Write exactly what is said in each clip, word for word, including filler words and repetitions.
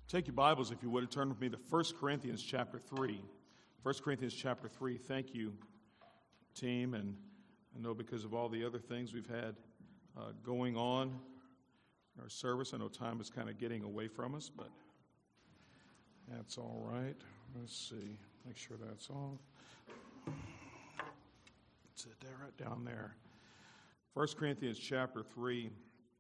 Take your Bibles, if you would, and turn with me to First Corinthians chapter three. First Corinthians chapter three. Thank you, team. And I know because of all the other things we've had uh, going on in our service, I know time is kind of getting away from us, but that's all right. Let's see. Make sure that's off. It's right down there. First Corinthians chapter three.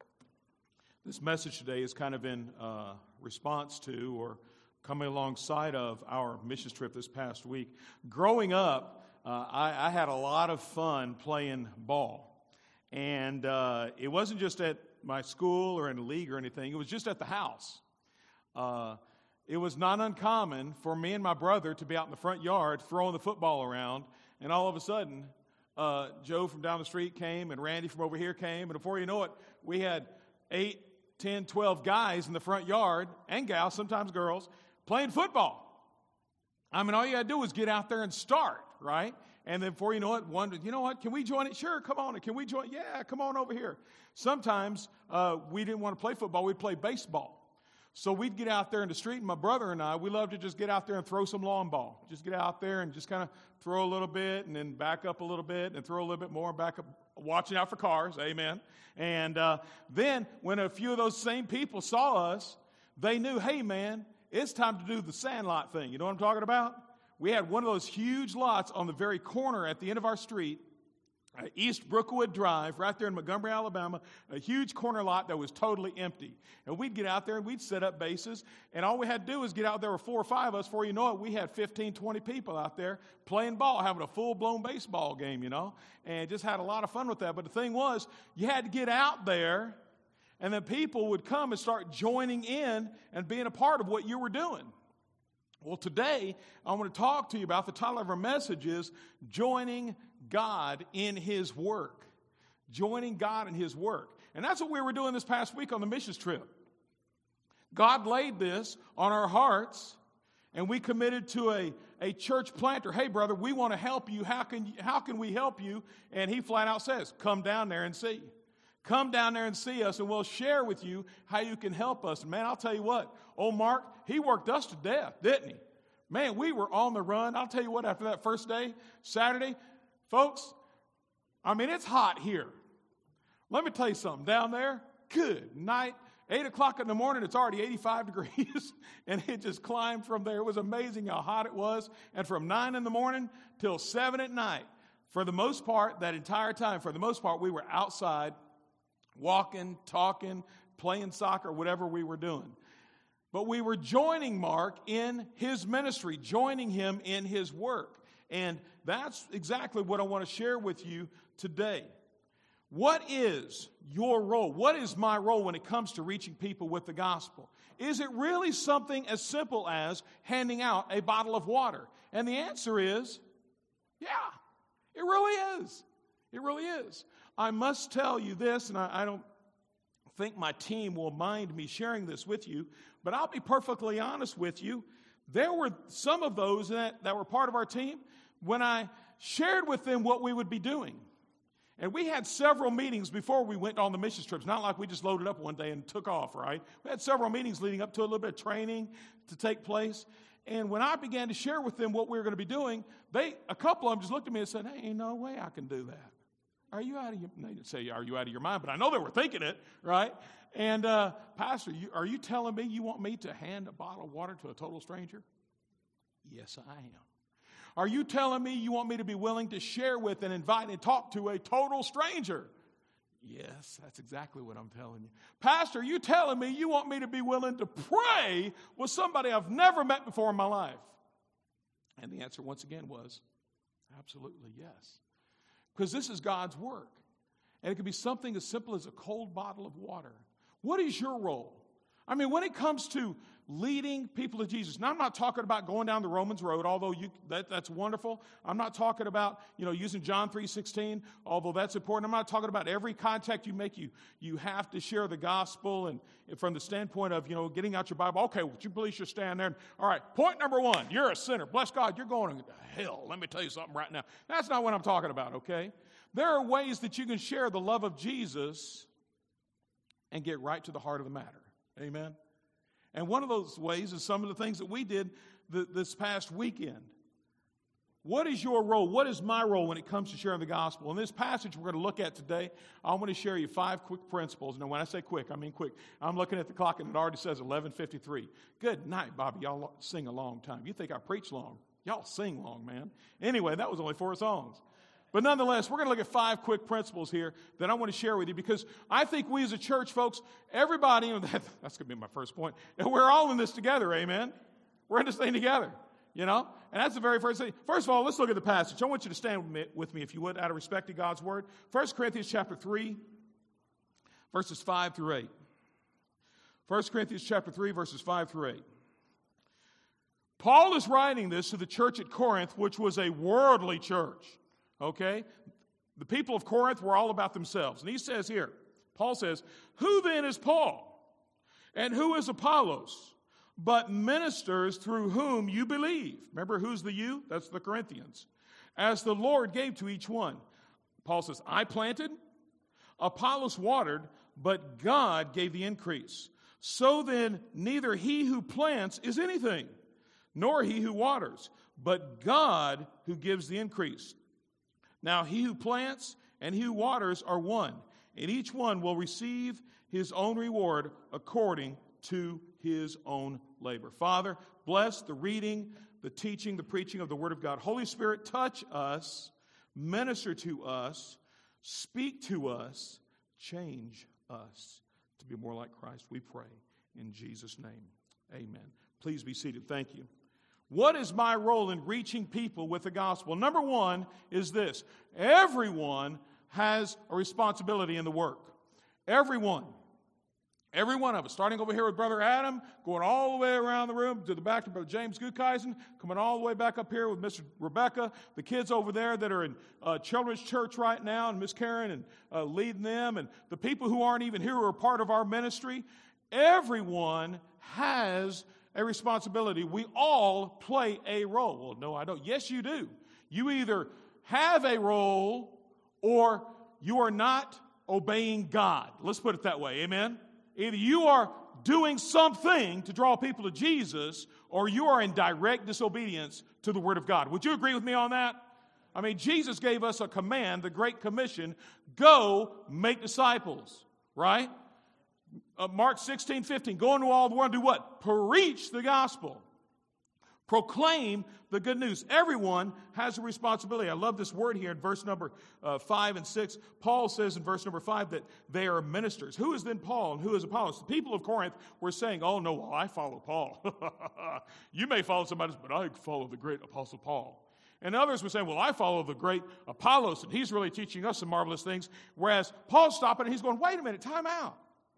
This message today is kind of in uh, response to or coming alongside of our missions trip this past week. Growing up, uh, I, I had a lot of fun playing ball. And uh, it wasn't just at my school or in a league or anything. It was just at the house. Uh, it was not uncommon for me and my brother to be out in the front yard throwing the football around. And all of a sudden, uh, Joe from down the street came and Randy from over here came. And before you know it, we had eight, ten, twelve guys in the front yard, and gals, sometimes girls, playing football. I mean, all you got to do is get out there and start, right? And then before you know it, one, you know what, can we join it? Sure, come on. Can we join? Yeah, come on over here. Sometimes uh, we didn't want to play football. We'd play baseball. So we'd get out there in the street, and my brother and I, we love to just get out there and throw some lawn ball. Just get out there and just kind of throw a little bit and then back up a little bit and throw a little bit more and back up, watching out for cars, amen. And uh, then when a few of those same people saw us, they knew, hey, man, it's time to do the sandlot thing. You know what I'm talking about? We had one of those huge lots on the very corner at the end of our street, Uh, East Brookwood Drive, right there in Montgomery, Alabama, a huge corner lot that was totally empty. And we'd get out there and we'd set up bases, and all we had to do was get out there with four or five of us. Before you know it, we had fifteen, twenty people out there playing ball, having a full-blown baseball game, you know, and just had a lot of fun with that. But the thing was, you had to get out there, and then people would come and start joining in and being a part of what you were doing. Well, today, I want to talk to you about, the title of our message is Joining God in His Work. Joining God in His work. And that's what we were doing this past week on the missions trip. God laid this on our hearts, and we committed to a, a church planter. Hey, brother, we want to help you. How can, how can we help you? And he flat out says, come down there and see. Come down there and see us, and we'll share with you how you can help us. And man, I'll tell you what, old Mark, he worked us to death, didn't he? Man, we were on the run. I'll tell you what, after that first day, Saturday, folks, I mean, it's hot here. Let me tell you something. Down there, good night. eight o'clock in the morning, it's already eighty-five degrees, and it just climbed from there. It was amazing how hot it was. And from nine in the morning till seven at night, for the most part, that entire time, for the most part, we were outside walking, talking, playing soccer, whatever we were doing. But we were joining Mark in his ministry, joining him in his work. And that's exactly what I want to share with you today. What is your role? What is my role when it comes to reaching people with the gospel? Is it really something as simple as handing out a bottle of water? And the answer is, yeah, it really is. It really is. I must tell you this, and I, I don't think my team will mind me sharing this with you, but I'll be perfectly honest with you. There were some of those that, that were part of our team when I shared with them what we would be doing. And we had several meetings before we went on the missions trips. Not like we just loaded up one day and took off, right? We had several meetings leading up to a little bit of training to take place. And when I began to share with them what we were going to be doing, they, a couple of them just looked at me and said, hey, ain't no way I can do that. Are you out of your, they didn't say, are you out of your mind? But I know they were thinking it, right? And, uh, Pastor, you, are you telling me you want me to hand a bottle of water to a total stranger? Yes, I am. Are you telling me you want me to be willing to share with and invite and talk to a total stranger? Yes, that's exactly what I'm telling you. Pastor, are you telling me you want me to be willing to pray with somebody I've never met before in my life? And the answer once again was absolutely yes. Because this is God's work. And it can be something as simple as a cold bottle of water. What is your role? I mean, when it comes to leading people to Jesus. Now, I'm not talking about going down the Romans road, although you, that, that's wonderful. I'm not talking about, you know, using John three sixteen, although that's important. I'm not talking about every contact you make, you, you have to share the gospel, and, and from the standpoint of, you know, getting out your Bible. Okay, would you please just stand there? And, all right, point number one, you're a sinner. Bless God, you're going to hell. Let me tell you something right now. That's not what I'm talking about, okay? There are ways that you can share the love of Jesus and get right to the heart of the matter. Amen? And one of those ways is some of the things that we did th- this past weekend. What is your role? What is my role when it comes to sharing the gospel? In this passage we're going to look at today, I want to share you five quick principles. Now, when I say quick, I mean quick. I'm looking at the clock and it already says eleven fifty-three. Good night, Bobby. Y'all sing a long time. You think I preach long? Y'all sing long, man. Anyway, that was only four songs. But nonetheless, we're going to look at five quick principles here that I want to share with you because I think we as a church, folks, everybody, that, that's going to be my first point, and we're all in this together, amen? We're in this thing together, you know? And that's the very first thing. First of all, let's look at the passage. I want you to stand with me, with me if you would, out of respect to God's word. First Corinthians chapter three, verses five through eight. First Corinthians chapter three, verses five through eight. Paul is writing this to the church at Corinth, which was a worldly church. Okay? The people of Corinth were all about themselves. And he says here, Paul says, who then is Paul? And who is Apollos? But ministers through whom you believe. Remember, who's the you? That's the Corinthians. As the Lord gave to each one. Paul says, I planted, Apollos watered, but God gave the increase. So then, neither he who plants is anything, nor he who waters, but God who gives the increase. Now he who plants and he who waters are one, and each one will receive his own reward according to his own labor. Father, bless the reading, the teaching, the preaching of the Word of God. Holy Spirit, touch us, minister to us, speak to us, change us to be more like Christ. We pray in Jesus' name. Amen. Please be seated. Thank you. What is my role in reaching people with the gospel? Number one is this. Everyone has a responsibility in the work. Everyone. Every one of us. Starting over here with Brother Adam, going all the way around the room to the back to Brother James Gukeisen, coming all the way back up here with Mister Rebecca, the kids over there that are in uh, children's church right now, and Miss Karen and uh, leading them, and the people who aren't even here who are part of our ministry. Everyone has a responsibility. We all play a role. Well, no, I don't. Yes, you do. You either have a role or you are not obeying God. Let's put it that way. Amen? Either you are doing something to draw people to Jesus or you are in direct disobedience to the Word of God. Would you agree with me on that? I mean, Jesus gave us a command, the Great Commission, go make disciples, right? Uh, Mark sixteen, fifteen, go into all the world and do what? Preach the gospel. Proclaim the good news. Everyone has a responsibility. I love this word here in verse number uh, five and six. Paul says in verse number five that they are ministers. Who is then Paul and who is Apollos? The people of Corinth were saying, oh, no, well, I follow Paul. You may follow somebody else, but I follow the great Apostle Paul. And others were saying, well, I follow the great Apollos, and he's really teaching us some marvelous things. Whereas Paul's stopping and he's going, wait a minute, time out.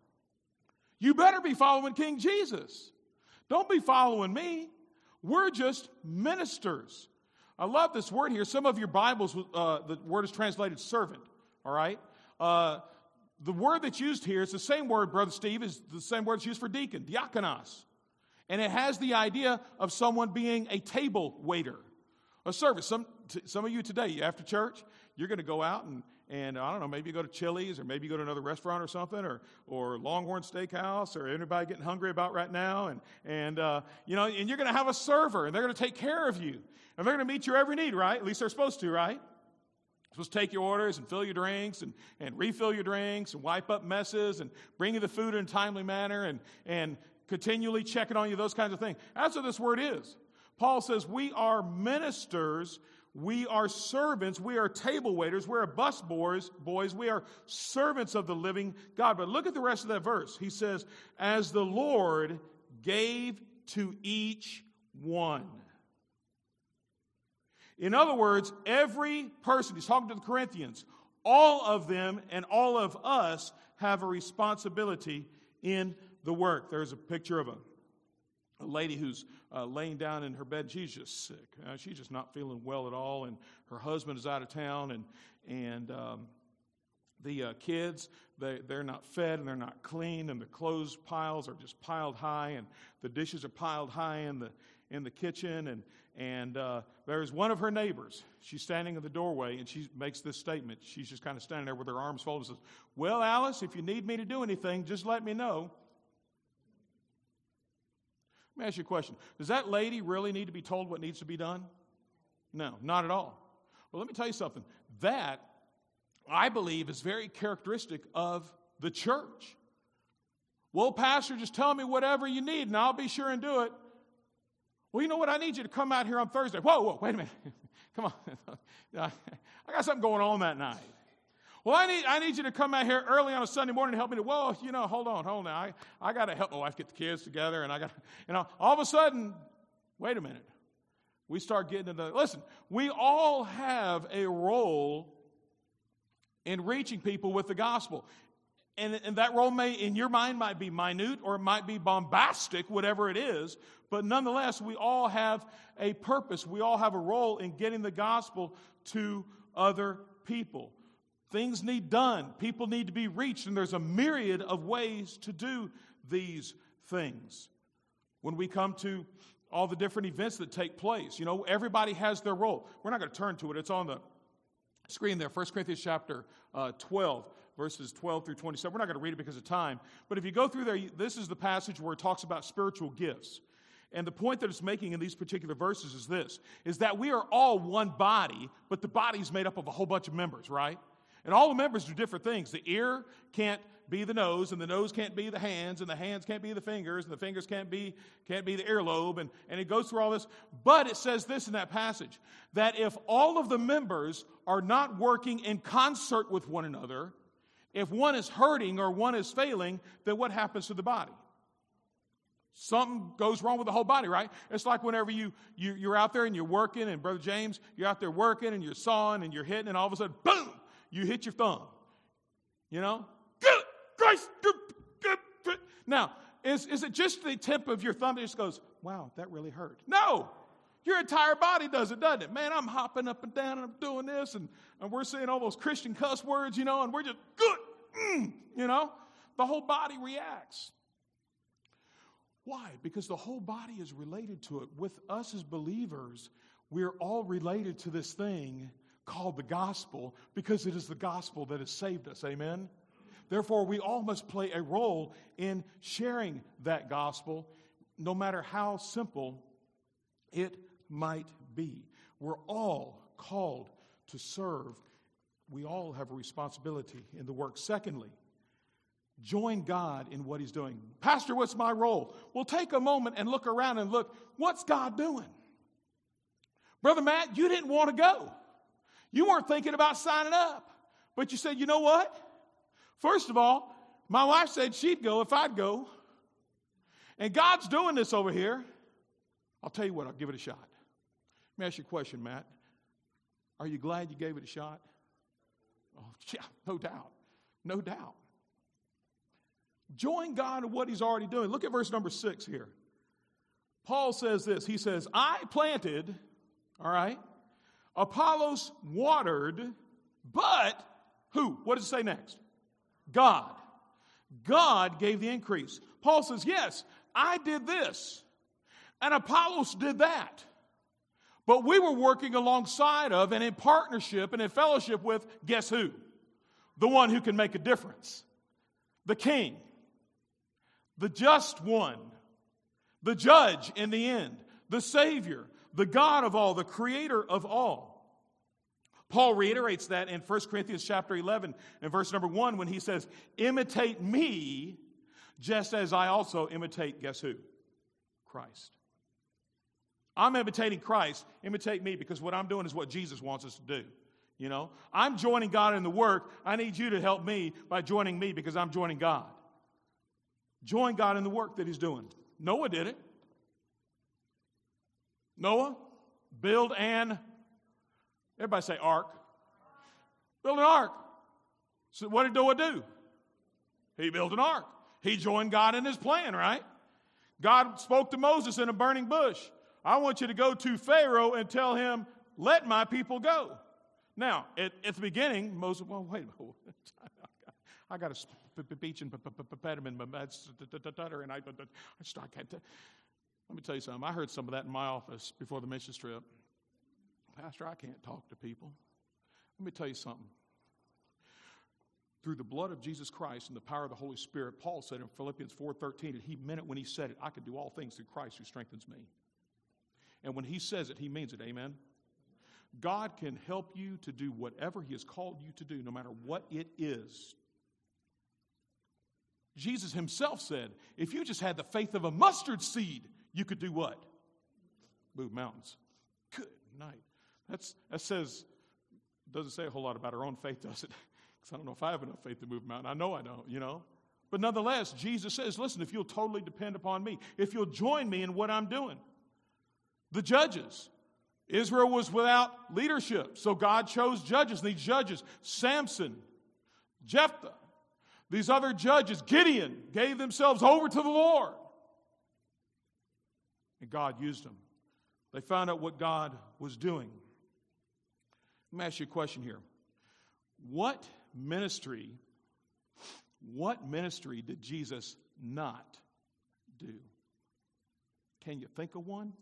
You better be following King Jesus. Don't be following me. We're just ministers. I love this word here. Some of your Bibles, uh, the word is translated servant, all right? Uh, the word that's used here is the same word, Brother Steve, is the same word that's used for deacon, diakonos. And it has the idea of someone being a table waiter, a service. Some, t- some of you today, after church, you're going to go out and And I don't know, maybe you go to Chili's or maybe you go to another restaurant or something or or Longhorn Steakhouse or anybody getting hungry about right now. And, and uh, you know, and you're going to have a server and they're going to take care of you. And they're going to meet your every need, right? At least they're supposed to, right? They're supposed to take your orders and fill your drinks and, and refill your drinks and wipe up messes and bring you the food in a timely manner and, and continually checking on you, those kinds of things. That's what this word is. Paul says we are ministers. We are servants. We are table waiters. We are bus boys. Boys. We are servants of the living God. But look at the rest of that verse. He says, as the Lord gave to each one. In other words, every person, he's talking to the Corinthians, all of them and all of us have a responsibility in the work. There's a picture of a A lady who's uh, laying down in her bed. She's just sick. Uh, she's just not feeling well at all. And her husband is out of town. And and um, the uh, kids, they, they're not fed and they're not clean. And the clothes piles are just piled high. And the dishes are piled high in the in the kitchen. And, and uh, there's one of her neighbors. She's standing in the doorway and she makes this statement. She's just kind of standing there with her arms folded and says, well, Alice, if you need me to do anything, just let me know. Let me ask you a question. Does that lady really need to be told what needs to be done? No, not at all. Well, let me tell you something. That, I believe, is very characteristic of the church. Well, Pastor, just tell me whatever you need, and I'll be sure and do it. Well, you know what? I need you to come out here on Thursday. Whoa, whoa, wait a minute. Come on. I got something going on that night. Well, I need I need you to come out here early on a Sunday morning and help me to, well, you know, hold on, hold on. I, I got to help my wife get the kids together, and I got, you know, all of a sudden, wait a minute. We start getting into, listen, we all have a role in reaching people with the gospel. And, and that role may, in your mind, might be minute or it might be bombastic, whatever it is. But nonetheless, we all have a purpose. We all have a role in getting the gospel to other people. Things need done. People need to be reached. And there's a myriad of ways to do these things. When we come to all the different events that take place, you know, everybody has their role. We're not going to turn to it. It's on the screen there. First Corinthians chapter uh, twelve. Verses twelve through twenty-seven. We're not going to read it because of time. But if you go through there, this is the passage where it talks about spiritual gifts. And the point that it's making in these particular verses is this, is that we are all one body, but the body is made up of a whole bunch of members, right? And all the members do different things. The ear can't be the nose, and the nose can't be the hands, and the hands can't be the fingers, and the fingers can't be can't be the earlobe, and, and it goes through all this. But it says this in that passage, that if all of the members are not working in concert with one another, if one is hurting or one is failing, then what happens to the body? Something goes wrong with the whole body, right? It's like whenever you, you, you're out there and you're working, and Brother James, you're out there working and you're sawing and you're hitting, and all of a sudden, boom, you hit your thumb. You know? Good Christ! Good, good, good. Now, is, is it just the tip of your thumb that just goes, wow, that really hurt? No! Your entire body does it, doesn't it? Man, I'm hopping up and down and I'm doing this, and, and we're saying all those Christian cuss words, you know, and we're just good, mm, you know. The whole body reacts. Why? Because the whole body is related to it. With us as believers, we're all related to this thing called the gospel because it is the gospel that has saved us. Amen? Therefore, we all must play a role in sharing that gospel, no matter how simple it might be. We're all called to serve. We all have a responsibility in the work. Secondly, join God in what He's doing. Pastor, what's my role? Well, take a moment and look around and look, what's God doing? Brother Matt, you didn't want to go. You weren't thinking about signing up. But you said, you know what? First of all, my wife said she'd go if I'd go. And God's doing this over here. I'll tell you what, I'll give it a shot. Let me ask you a question, Matt. Are you glad you gave it a shot? Oh, yeah, no doubt. No doubt. Join God in what He's already doing. Look at verse number six here. Paul says this. He says, I planted, all right, Apollos watered, but who? What does it say next? God. God gave the increase. Paul says, yes, I did this, and Apollos did that. But we were working alongside of and in partnership and in fellowship with, guess who? The one who can make a difference. The King. The just one. The judge in the end. The Savior. The God of all. The Creator of all. Paul reiterates that in First Corinthians chapter eleven and verse number one when he says, imitate me just as I also imitate, guess who? Christ. I'm imitating Christ. Imitate me because what I'm doing is what Jesus wants us to do. You know, I'm joining God in the work. I need you to help me by joining me because I'm joining God. Join God in the work that He's doing. Noah did it. Noah, build an, everybody say ark. Build an ark. So what did Noah do? He built an ark. He joined God in His plan, right? God spoke to Moses in a burning bush. I want you to go to Pharaoh and tell him, let my people go. Now, at, at the beginning, Moses, well, wait a minute. I got a speech and impediment, and I just, I can't. Let me tell you something. I heard some of that in my office before the mission trip. Pastor, I can't talk to people. Let me tell you something. through the blood of Jesus Christ and the power of the Holy Spirit. Paul said in Philippians four thirteen, and he meant it when he said it, I can do all things through Christ who strengthens me. And when he says it, he means it. Amen? God can help you to do whatever he has called you to do, no matter what it is. Jesus himself said, if you just had the faith of a mustard seed, you could do what? Move mountains. Good night. That's, that says, doesn't say a whole lot about our own faith, does it? Because I don't know if I have enough faith to move a mountain. I know I don't, you know. But nonetheless, Jesus says, listen, if you'll totally depend upon me, if you'll join me in what I'm doing. The judges. Israel was without leadership, so God chose judges. And these judges, Samson, Jephthah, these other judges, Gideon, gave themselves over to the Lord. And God used them. They found out what God was doing. Let me ask you a question here. What ministry, what ministry did Jesus not do? Can you think of one?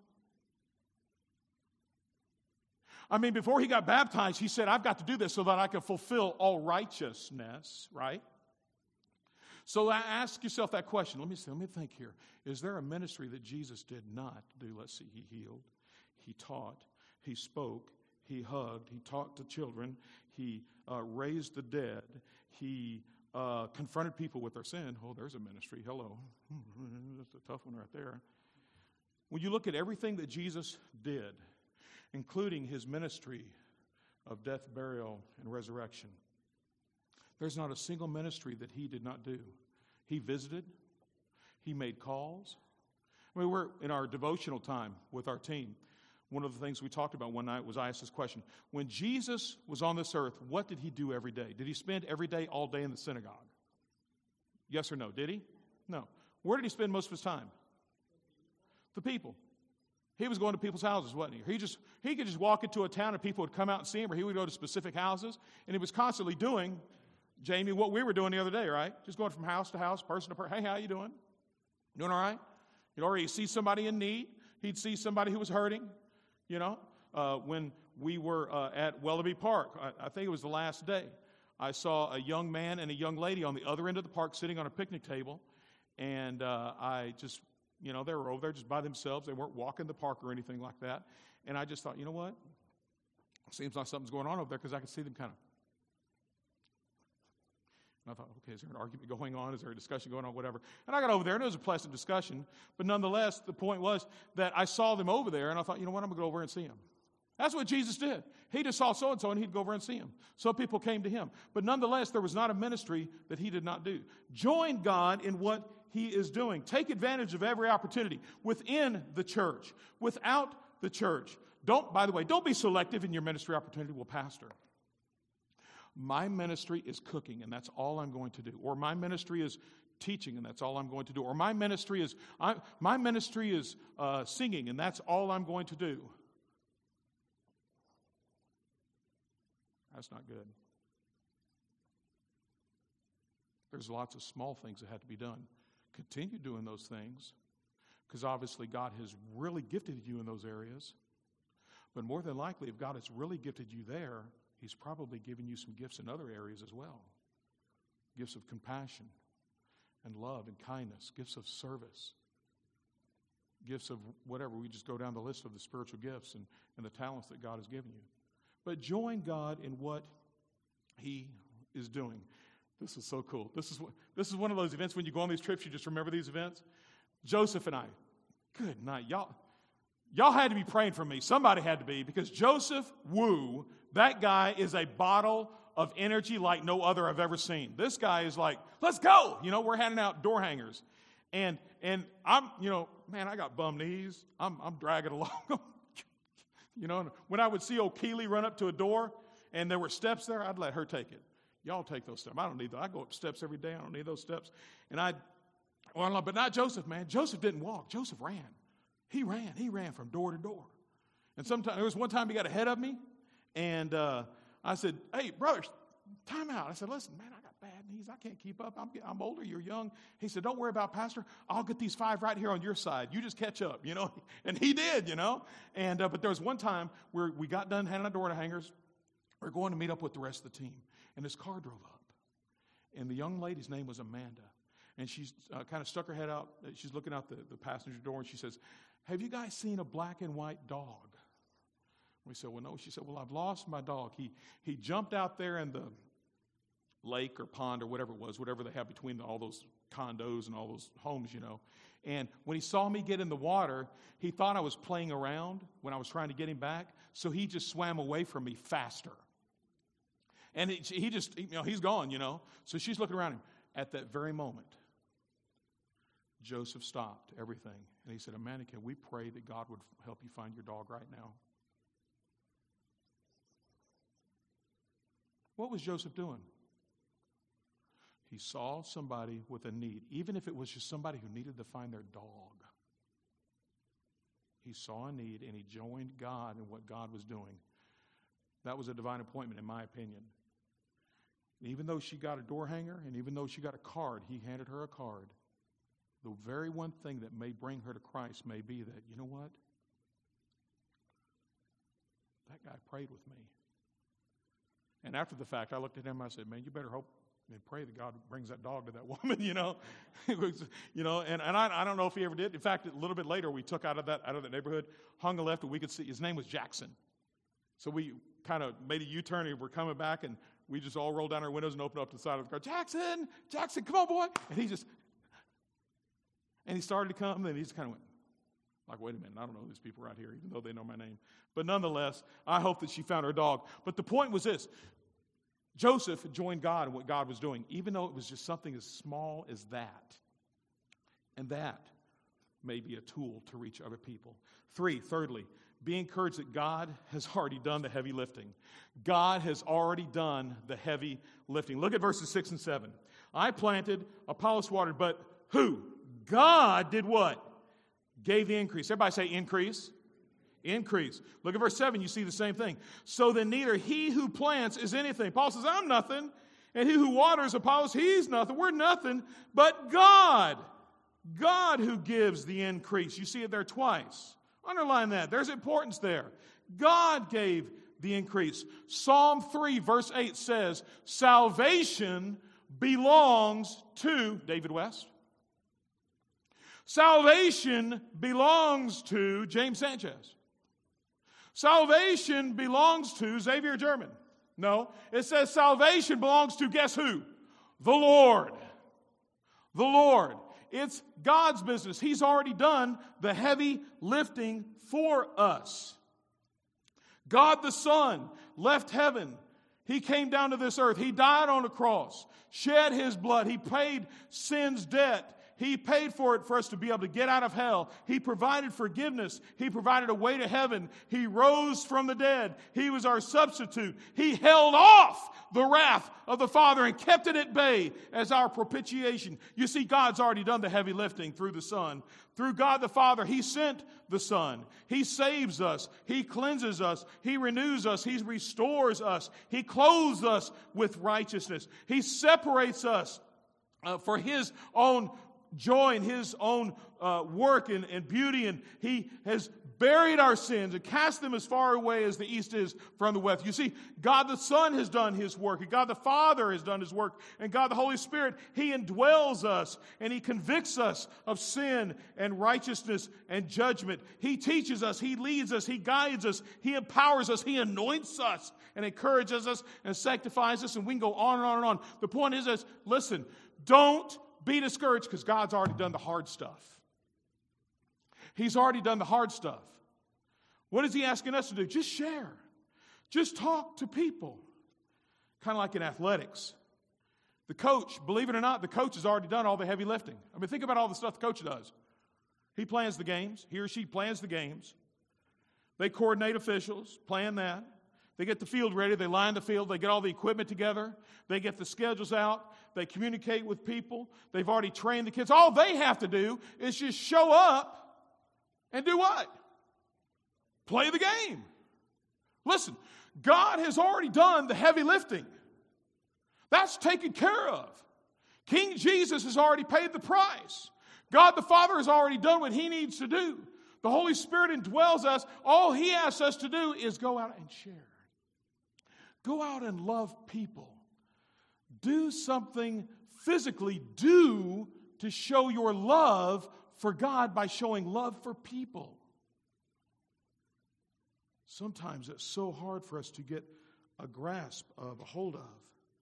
I mean, before he got baptized, he said, I've got to do this so that I can fulfill all righteousness, right? So ask yourself that question. Let me see, let me think here. Is there a ministry that Jesus did not do? Let's see. He healed. He taught. He spoke. He hugged. He talked to children. He uh, raised the dead. He uh, confronted people with their sin. Oh, there's a ministry. Hello. That's a tough one right there. When you look at everything that Jesus did, including his ministry of death, burial, and resurrection, there's not a single ministry that he did not do. He visited. He made calls. I mean, we're in our devotional time with our team. One of the things we talked about one night was I asked this question. When Jesus was on this earth, what did he do every day? Did he spend every day, all day in the synagogue? Yes or no? Did he? No. Where did he spend most of his time? The people. He was going to people's houses, wasn't he? He just he could just walk into a town and people would come out and see him, or he would go to specific houses, and he was constantly doing, Jamie, what we were doing the other day, right? Just going from house to house, person to person. Hey, how you doing? Doing all right? You know, or he'd see somebody in need. He'd see somebody who was hurting. You know, uh, when we were uh, at Wellaby Park, I, I think it was the last day, I saw a young man and a young lady on the other end of the park sitting on a picnic table, and uh, I just, you know, they were over there just by themselves. They weren't walking the park or anything like that, and I just thought, you know what? Seems like something's going on over there because I could see them kind of. And I thought, okay, is there an argument going on? Is there a discussion going on? Whatever. And I got over there, and it was a pleasant discussion. But nonetheless, the point was that I saw them over there, and I thought, you know what, I'm going to go over and see them. That's what Jesus did. He just saw so-and-so, and he'd go over and see him. So people came to him. But nonetheless, there was not a ministry that he did not do. Join God in what he is doing. Take advantage of every opportunity within the church, without the church. Don't, by the way, don't be selective in your ministry opportunity. Well, pastor, my ministry is cooking, and that's all I'm going to do. Or my ministry is teaching, and that's all I'm going to do. Or my ministry is I, my ministry is uh, singing, and that's all I'm going to do. That's not good. There's lots of small things that have to be done. Continue doing those things, because obviously God has really gifted you in those areas. But more than likely, if God has really gifted you there, he's probably given you some gifts in other areas as well. Gifts of compassion and love and kindness. Gifts of service. Gifts of whatever. We just go down the list of the spiritual gifts and, and the talents that God has given you. But join God in what he is doing. This is so cool. This is, this is one of those events when you go on these trips, you just remember these events. Joseph and I, good night. Y'all, y'all had to be praying for me. Somebody had to be, because Joseph Wu, that guy is a bottle of energy like no other I've ever seen. This guy is like, let's go. You know, we're handing out door hangers. And and I'm, you know, man, I got bum knees. I'm I'm dragging along. You know, when I would see O'Keely run up to a door and there were steps there, I'd let her take it. Y'all take those steps. I don't need those. I go up steps every day. I don't need those steps. And I, well, but not Joseph, man. Joseph didn't walk. Joseph ran. He ran. He ran from door to door. And sometimes, there was one time he got ahead of me, and uh, I said, hey, brothers, time out. I said, listen, man, I got bad knees. I can't keep up. I'm, I'm older. You're young. He said, don't worry about Pastor. I'll get these five right here on your side. You just catch up, you know. And he did, you know. And uh, but there was one time where we got done handing out door hangers. We we're going to meet up with the rest of the team. And this car drove up. And the young lady's name was Amanda. And she's uh, kind of stuck her head out. She's looking out the, the passenger door, and she says, have you guys seen a black and white dog? We said, well, no. She said, well, I've lost my dog. He he jumped out there in the lake or pond or whatever it was, whatever they have between the, all those condos and all those homes, you know. And when he saw me get in the water, he thought I was playing around when I was trying to get him back, so he just swam away from me faster. And he, he just, you know, he's gone, you know. So she's looking around him. At that very moment, Joseph stopped everything. And he said, Amanda, can we pray that God would help you find your dog right now? What was Joseph doing? He saw somebody with a need, even if it was just somebody who needed to find their dog. He saw a need, and he joined God in what God was doing. That was a divine appointment, in my opinion. Even though she got a door hanger, and even though she got a card, he handed her a card. The very one thing that may bring her to Christ may be that, you know what? That guy prayed with me. And after the fact, I looked at him and I said, man, you better hope and pray that God brings that dog to that woman, you know. you know, and, and I, I don't know if he ever did. In fact, a little bit later, we took out of that out of that neighborhood, hung a left, and we could see his name was Jackson. So we kind of made a U-turn, and we're coming back, and we just all rolled down our windows and opened up to the side of the car. Jackson, Jackson, come on, boy. And he just, and he started to come, and he just kind of went, like, wait a minute, I don't know these people right here, even though they know my name. But nonetheless, I hope that she found her dog. But the point was this. Joseph joined God in what God was doing, even though it was just something as small as that. And that may be a tool to reach other people. Three, thirdly, be encouraged that God has already done the heavy lifting. God has already done the heavy lifting. Look at verses six and seven. I planted, Apollos watered, but who? God did what? Gave the increase. Everybody say increase. Increase. Look at verse seven, you see the same thing. So then neither he who plants is anything. Paul says, I'm nothing. And he who waters, Apollos, he's nothing. We're nothing. But God, God who gives the increase. You see it there twice. Underline that. There's importance there. God gave the increase. Psalm three, verse eight says, salvation belongs to David West. Salvation belongs to James Sanchez. Salvation belongs to Xavier German. No, it says salvation belongs to, guess who? The Lord. The Lord. It's God's business. He's already done the heavy lifting for us. God the Son left heaven. He came down to this earth. He died on a cross, shed his blood. He paid sin's debt. He paid for it for us to be able to get out of hell. He provided forgiveness. He provided a way to heaven. He rose from the dead. He was our substitute. He held off the wrath of the Father and kept it at bay as our propitiation. You see, God's already done the heavy lifting through the Son. Through God the Father, He sent the Son. He saves us. He cleanses us. He renews us. He restores us. He clothes us with righteousness. He separates us uh, for His own joy in His own uh, work and, and beauty, and He has buried our sins and cast them as far away as the east is from the west. You see, God the Son has done His work, and God the Father has done His work, and God the Holy Spirit, He indwells us, and He convicts us of sin and righteousness and judgment. He teaches us, He leads us, He guides us, He empowers us, He anoints us, and encourages us, and sanctifies us, and we can go on and on and on. The point is this, listen, don't be discouraged because God's already done the hard stuff. He's already done the hard stuff. What is He asking us to do? Just share. Just talk to people. Kind of like in athletics. The coach, believe it or not, the coach has already done all the heavy lifting. I mean, think about all the stuff the coach does. He plans the games. He or she plans the games. They coordinate officials, plan that. They get the field ready. They line the field. They get all the equipment together. They get the schedules out. They communicate with people. They've already trained the kids. All they have to do is just show up and do what? Play the game. Listen, God has already done the heavy lifting. That's taken care of. King Jesus has already paid the price. God the Father has already done what He needs to do. The Holy Spirit indwells us. All He asks us to do is go out and share. Go out and love people. Do something physically. Do to show your love for God by showing love for people. Sometimes it's so hard for us to get a grasp of, a hold of.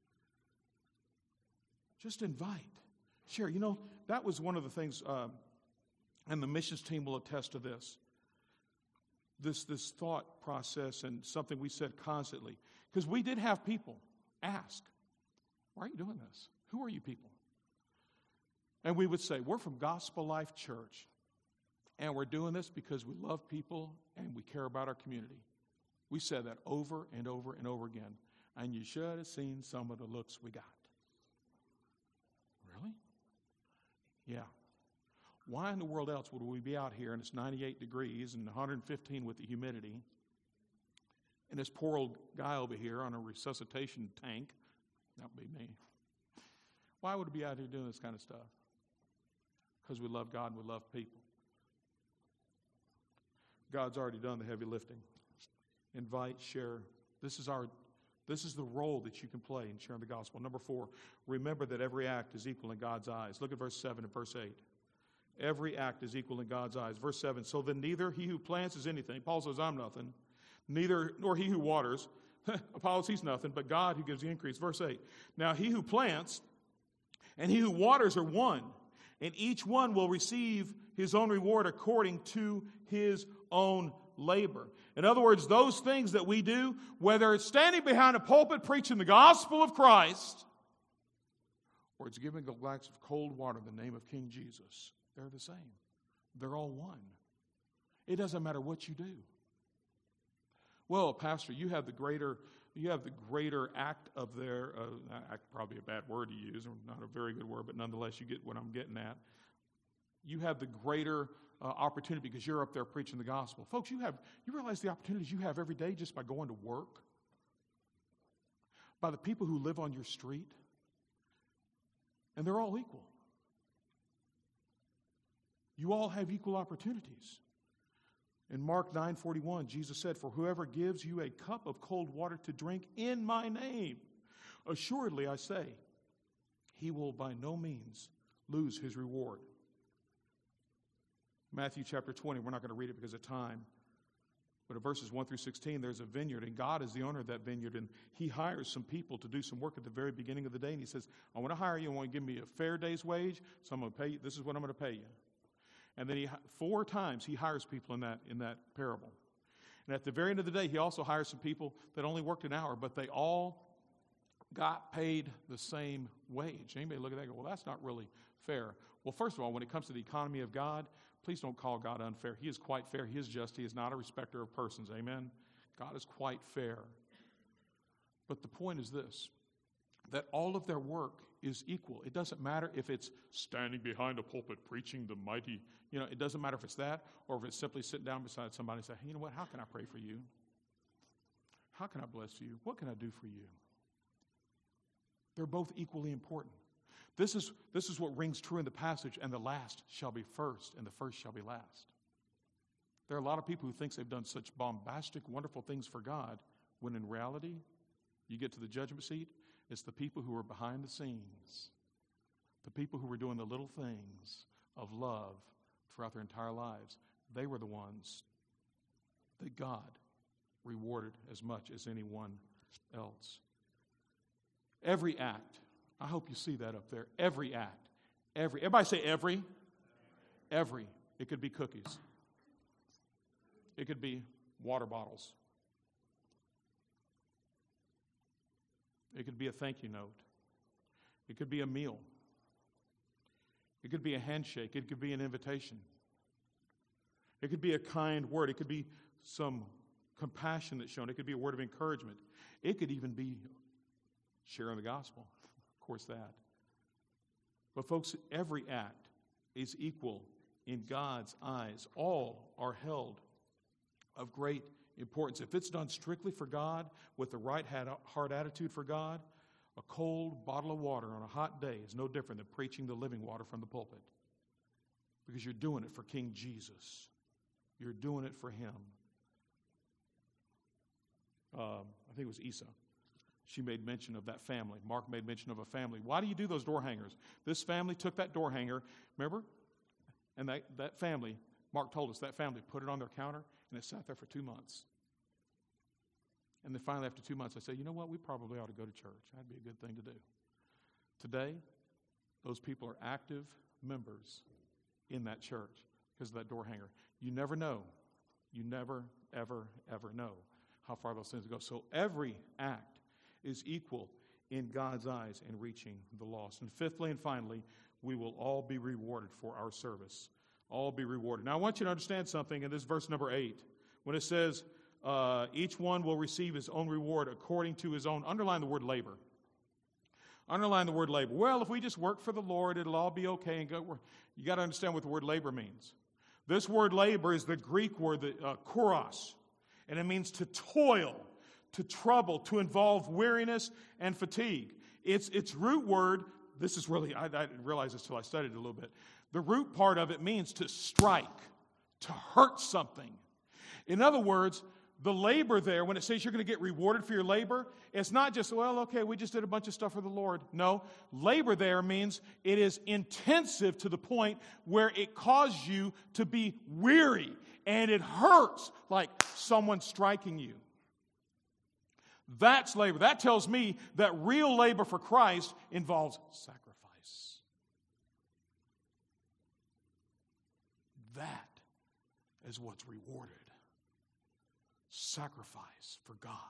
Just invite. Share. You know, that was one of the things, uh, and the missions team will attest to this. This, this thought process and something we said constantly. Because we did have people ask, why are you doing this? Who are you people? And we would say, we're from Gospel Life Church. And we're doing this because we love people and we care about our community. We said that over and over and over again. And you should have seen some of the looks we got. Really? Yeah. Why in the world else would we be out here and it's ninety-eight degrees and one hundred fifteen with the humidity, and this poor old guy over here on a resuscitation tank? That would be me. Why would we be out here doing this kind of stuff? Because we love God and we love people. God's already done the heavy lifting. Invite, share. This is our This is the role that you can play in sharing the gospel. Number four, remember that every act is equal in God's eyes. Look at verse seven and verse eight. Every act is equal in God's eyes. Verse seven, so then neither he who plants is anything. Paul says, I'm nothing. Neither, nor he who waters. Apollos, he's nothing, but God who gives the increase. Verse eight, now he who plants and he who waters are one, and each one will receive his own reward according to his own labor. In other words, those things that we do, whether it's standing behind a pulpit preaching the gospel of Christ, or it's giving a glass of cold water in the name of King Jesus, they're the same. They're all one. It doesn't matter what you do. Well, Pastor, you have the greater, you have the greater act of their, uh, act, probably a bad word to use, or not a very good word, but nonetheless, you get what I'm getting at. You have the greater uh, opportunity because you're up there preaching the gospel. Folks, you have, you realize the opportunities you have every day just by going to work, by the people who live on your street, and they're all equal. You all have equal opportunities. In Mark nine forty-one, Jesus said, for whoever gives you a cup of cold water to drink in my name, assuredly I say, he will by no means lose his reward. Matthew chapter twenty, we're not going to read it because of time, but in verses one through sixteen, there's a vineyard, and God is the owner of that vineyard, and he hires some people to do some work at the very beginning of the day, and he says, I want to hire you, I want to give me a fair day's wage, so I'm going to pay you, this is what I'm going to pay you. And then he four times he hires people in that in that parable. And at the very end of the day, he also hires some people that only worked an hour, but they all got paid the same wage. Anybody look at that and go, well, that's not really fair. Well, first of all, when it comes to the economy of God, please don't call God unfair. He is quite fair. He is just. He is not a respecter of persons. Amen? God is quite fair. But the point is this, that all of their work is equal. It doesn't matter if it's standing behind a pulpit preaching the mighty, you know, it doesn't matter if it's that or if it's simply sitting down beside somebody and say, hey, you know what, how can I pray for you? How can I bless you? What can I do for you? They're both equally important. This is, this is what rings true in the passage, and the last shall be first, and the first shall be last. There are a lot of people who think they've done such bombastic, wonderful things for God, when in reality, you get to the judgment seat, it's the people who are behind the scenes, the people who were doing the little things of love throughout their entire lives. They were the ones that God rewarded as much as anyone else. Every act, I hope you see that up there. Every act, every, everybody say every. Every. It could be cookies. It could be water bottles. It could be a thank you note. It could be a meal. It could be a handshake. It could be an invitation. It could be a kind word. It could be some compassion that's shown. It could be a word of encouragement. It could even be sharing the gospel. Of course, that. But folks, every act is equal in God's eyes. All are held of great importance. If it's done strictly for God, with the right heart attitude for God, a cold bottle of water on a hot day is no different than preaching the living water from the pulpit. Because you're doing it for King Jesus. You're doing it for him. Um, I think it was Esau she made mention of that family. Mark made mention of a family. Why do you do those door hangers? This family took that door hanger, remember? And that, that family, Mark told us, that family put it on their counter, and it sat there for two months. And then finally, after two months, I said, you know what? We probably ought to go to church. That'd be a good thing to do. Today, those people are active members in that church because of that door hanger. You never know. You never, ever, ever know how far those things go. So every act is equal in God's eyes in reaching the lost. And fifthly and finally, we will all be rewarded for our service. All be rewarded. Now, I want you to understand something in this verse number eight. When it says, uh, each one will receive his own reward according to his own, underline the word labor. Underline the word labor. Well, if we just work for the Lord, it'll all be okay. And go. You got to understand what the word labor means. This word labor is the Greek word, the uh, kuros, and it means to toil, to trouble, to involve weariness and fatigue. Its its root word. This is really, I, I didn't realize this until I studied it a little bit. The root part of it means to strike, to hurt something. In other words, the labor there, when it says you're going to get rewarded for your labor, it's not just, well, okay, we just did a bunch of stuff for the Lord. No, labor there means it is intensive to the point where it causes you to be weary and it hurts like someone striking you. That's labor. That tells me that real labor for Christ involves sacrifice. That is what's rewarded. Sacrifice for God.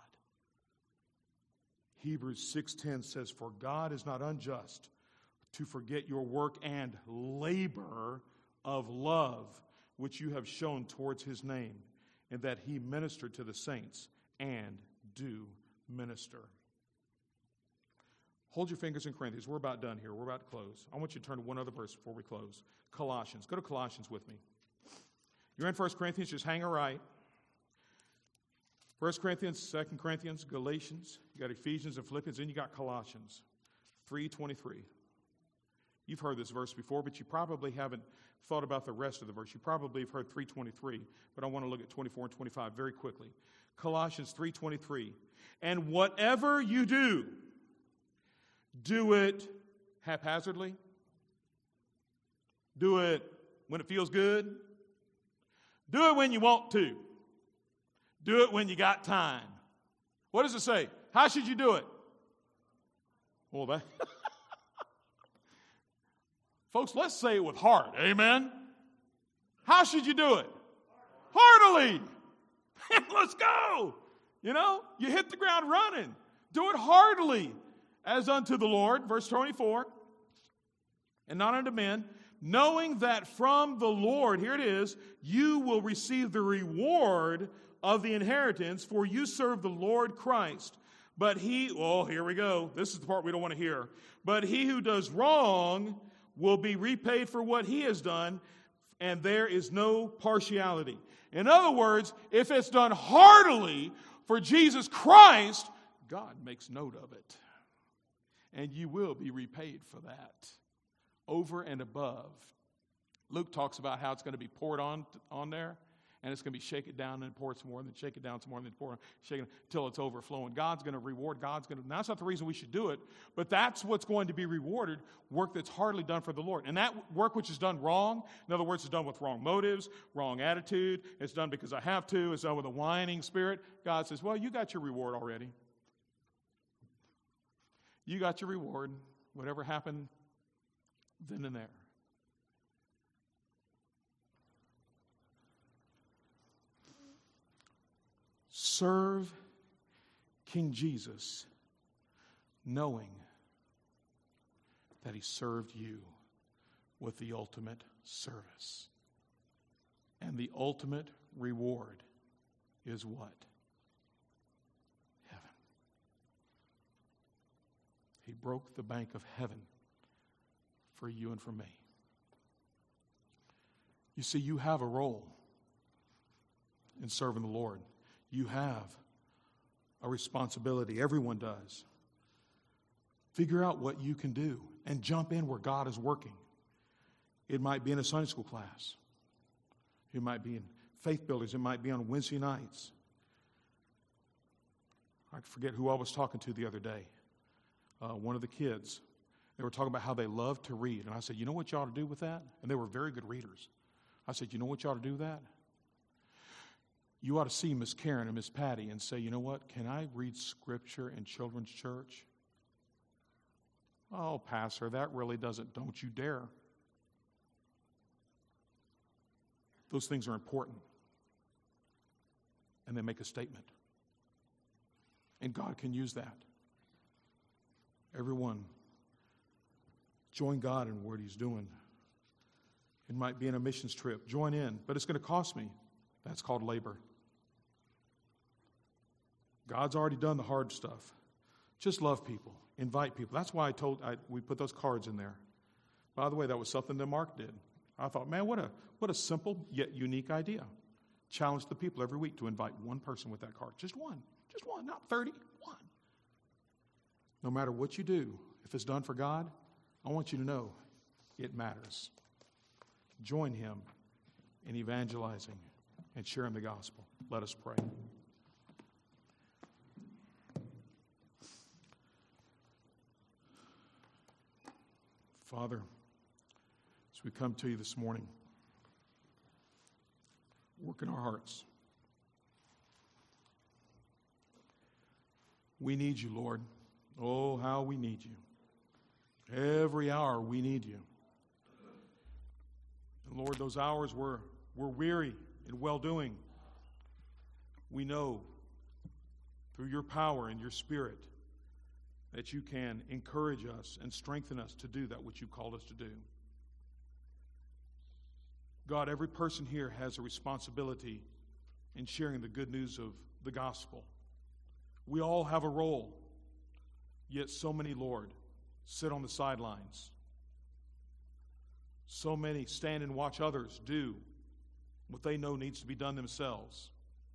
Hebrews six ten says, for God is not unjust to forget your work and labor of love, which you have shown towards his name, and that he ministered to the saints and do minister. Hold your fingers in Corinthians. We're about done here. We're about to close. I want you to turn to one other verse before we close. Colossians. Go to Colossians with me. You're in First Corinthians. Just hang a right. First Corinthians, Second Corinthians, Galatians. You got Ephesians and Philippians. Then you got Colossians three twenty-three. You've heard this verse before, but you probably haven't thought about the rest of the verse. You probably have heard three twenty-three, but I want to look at twenty-four and twenty-five very quickly. Colossians three twenty-three. And whatever you do, do it haphazardly. Do it when it feels good. Do it when you want to. Do it when you got time. What does it say? How should you do it? Well, that... Folks, let's say it with heart. Amen? How should you do it? Heartily. Let's go. You know, you hit the ground running. Do it heartily as unto the Lord. Verse twenty-four. And not unto men, knowing that from the Lord, here it is, you will receive the reward of the inheritance, for you serve the Lord Christ. But he, oh, here we go. This is the part we don't want to hear. But he who does wrong will be repaid for what he has done, and there is no partiality. In other words, if it's done heartily for Jesus Christ, God makes note of it. And you will be repaid for that. Over and above. Luke talks about how it's going to be poured on, on there. And it's going to be shake it down and pour it some more, and then shake it down some more, and then pour it, shake it until it's overflowing. God's going to reward. God's going to. That's not the reason we should do it, but that's what's going to be rewarded. Work that's hardly done for the Lord, and that work which is done wrong, in other words, it's done with wrong motives, wrong attitude. It's done because I have to. It's done with a whining spirit. God says, "Well, you got your reward already. You got your reward. Whatever happened, then and there." Serve King Jesus knowing that he served you with the ultimate service. And the ultimate reward is what? Heaven. He broke the bank of heaven for you and for me. You see, you have a role in serving the Lord. You have a responsibility. Everyone does. Figure out what you can do and jump in where God is working. It might be in a Sunday school class. It might be in faith buildings. It might be on Wednesday nights. I forget who I was talking to the other day. Uh, one of the kids. They were talking about how they love to read. And I said, you know what you ought to do with that? And they were very good readers. I said, you know what you ought to do with that? You ought to see Miss Karen and Miss Patty and say, you know what? Can I read Scripture in children's church? Oh, Pastor, that really doesn't. Don't you dare. Those things are important. And they make a statement. And God can use that. Everyone, join God in what He's doing. It might be in a missions trip. Join in, but it's going to cost me. That's called labor. God's already done the hard stuff. Just love people. Invite people. That's why I told I, we put those cards in there. By the way, that was something that Mark did. I thought, man, what a what a simple yet unique idea. Challenge the people every week to invite one person with that card. Just one. Just one. Not thirty. One. No matter what you do, if it's done for God, I want you to know it matters. Join Him in evangelizing and sharing the gospel. Let us pray. Father, as we come to you this morning, work in our hearts. We need you, Lord. Oh, how we need you. Every hour we need you. And Lord, those hours we're, we're weary in well-doing. We know through your power and your Spirit that you can encourage us and strengthen us to do that which you called us to do. God, every person here has a responsibility in sharing the good news of the gospel. We all have a role, yet so many, Lord, sit on the sidelines. So many stand and watch others do what they know needs to be done themselves.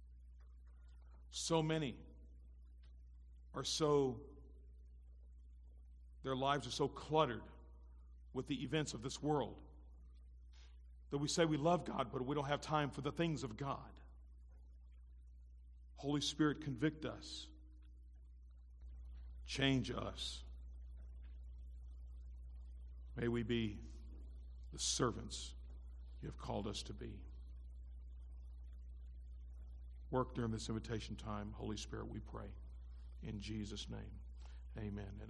So many are so, their lives are so cluttered with the events of this world that we say we love God, but we don't have time for the things of God. Holy Spirit, convict us. Change us. May we be the servants you have called us to be. Work during this invitation time. Holy Spirit, we pray. In Jesus' name, amen.